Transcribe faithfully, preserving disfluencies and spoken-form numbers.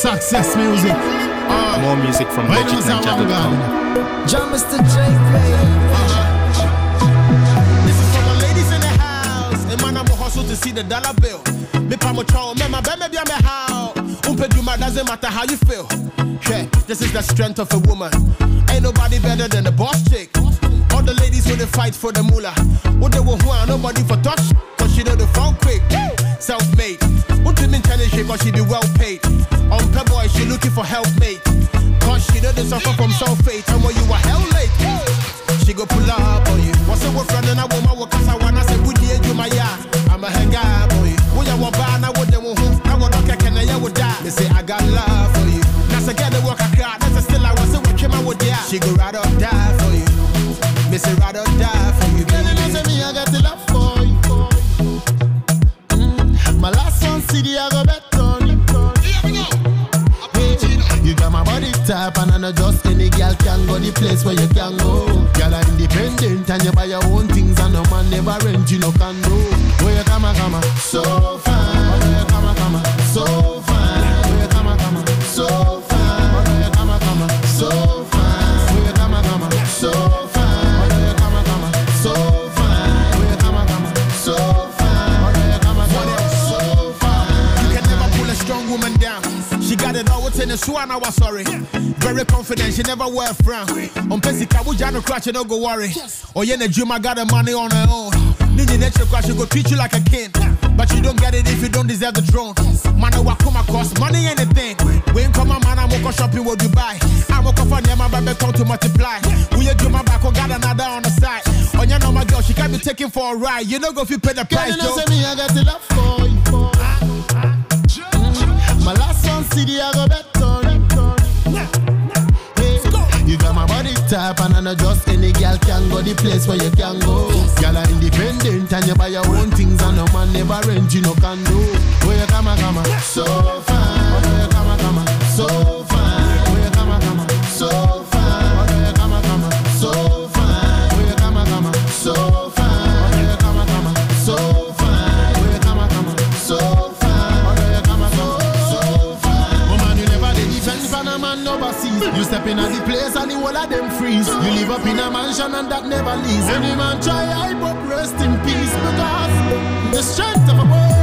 Success music. Uh, More music from Magic Ninja dot com. John Mister J, uh-huh. This is for my ladies in the house. And man, I'm a hustle to see the dollar bill. Me pa mo chow, me ma be me be me how. Umpe juma doesn't matter how you feel. Yeah, this is the strength of a woman. Ain't nobody better than the boss chick. All the ladies with the fight for the moolah. What they want, nobody for touch. Cause she know the phone quick. Self-made. What do you mean challenge she cause she be well paid. On per boy, she looking for helpmate. Cause she know they suffer from sulfate. And when you are hell late, she go pull up on you. What's the word friend and I want my work cause I wanna say would you do my yard. I'm a hang up on you. When you want buy now what they want home. Now what I can I would die. They say I got love for you. Now say get the work I got. That's still I was a what came I would die. She go ride or die for you. Me say ride or die for you. Girl, you say me I got the love for you. Mm. My last one C D I go bet on you. Here we go. Hey, you got my body type and I know just any girl can go the place where you can go. Girl are independent and you buy your own things and no man never rent you no condo. Where you come come so fine. Where you come come so fine. Where you come come so fine. Where you come come so fine. Where you come come so fine. Where you come come so fine. Where you come come so fine. Where you come come so fine. You can never pull a strong woman down. She got it all within the swan, I was sorry. Very confident, she never wear a frown. On Pesica, we no crash, no go worry. Oh, yeah, the dream, I got the money on her own. Need the nature crash, she go treat you like a king. But you don't get it if you don't deserve the throne. Man, I walk come across, money ain't a thing. We ain't come, man, I'm go shopping with Dubai. I'm a coffin, yeah, my baby come to multiply. We you do my back, got another on the side. On your know my girl, she can't be taken for a ride. You know, go if you pay the price, Joe. Me, I got the love for you. My last one C D I go bet on you. Hey, you got my body type and I know just any girl can go the place where you can go. Girl are independent and you buy your own things and no man never rent you no condo. Where you come come so fine. Where you come come so fine. Where you come come so fine. Where you come come so fine. Where you come come so fine. Where you come come so fine. Where you come come so fine. You step in at the place and the whole of them freeze. You live up in a mansion and that never leaves. Any man try hype up, rest in peace. Because the strength of a boy